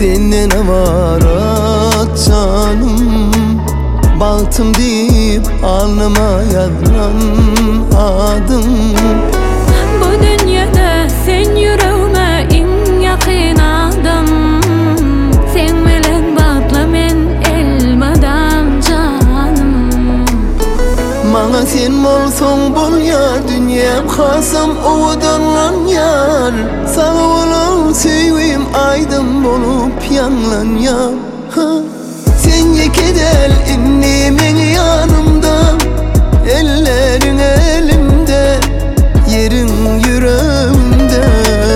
Senden avarat canım, bahtım deyip alnıma yazılan adım. Bu dünyada sen yüreğime en yakın adam. Sen bilen bağlı men elmadan canım. Bana sen bolson bol yar, dünyam hasam ovadanlan yar. Sağ olam sevim aydın bolup yanlan yar. Sen yekedel innimin yanımda, ellerin elimde, yerin yüreğimde.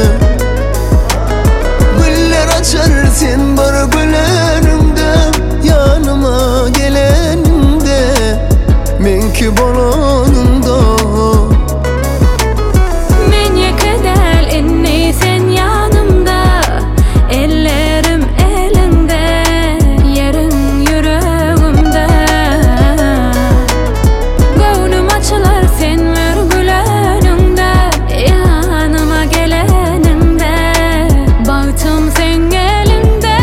Güller açar sen bar gülerimde, yanıma gelenimde, men ki bolonunda. Men yekedel inni sen yanımda, ellerim elinde, yerin yüreğimde. Gönlüm açılar sen ver gülenimde, yanıma gelenimde, bahtım sen elinde.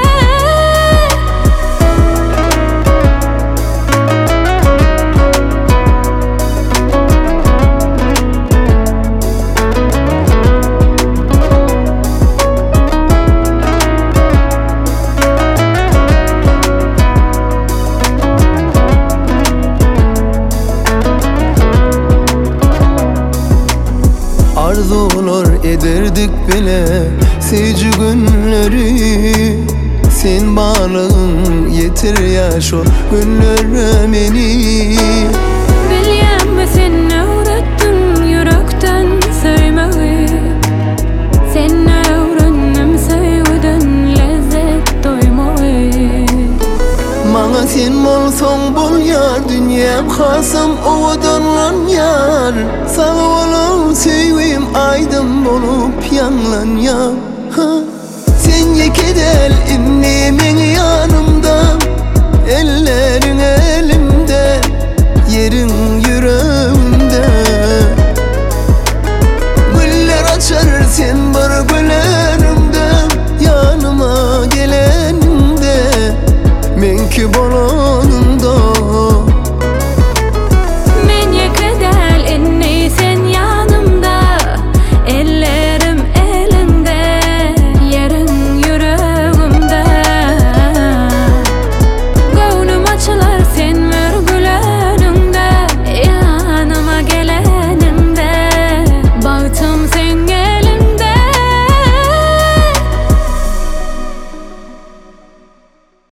Arzular ederdik bile sevci günleri. Sen bağlığın yeter yaş o günlere beni. Bilýän mi sen öwretdiň yürekden sevmeyi? Sen öwrendim sevgiden lezzet doymagy. Bana sen bolson bol yar, dünyam hasam ovadanlan yar. Sağ olam sevim aydın bolup yanlan yar. Sen yekedel inni